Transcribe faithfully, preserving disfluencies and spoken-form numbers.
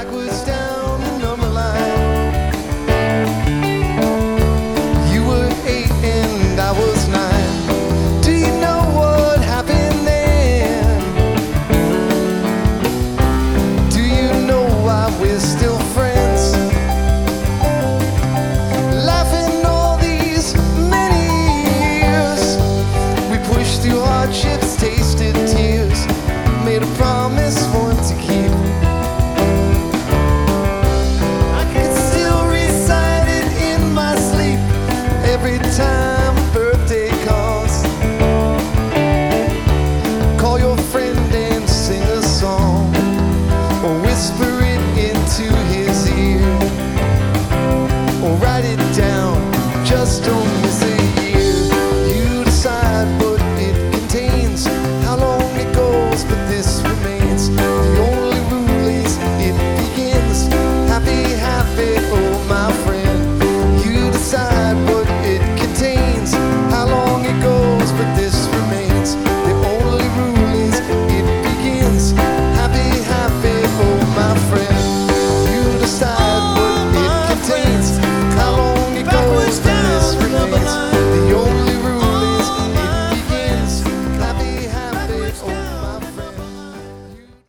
backwards down the number line. You were eight and I was nine. Do you know what happened then? Do you know why we're still friends? Laughing all these many years, we pushed through hardships, tasted tears, made a promise for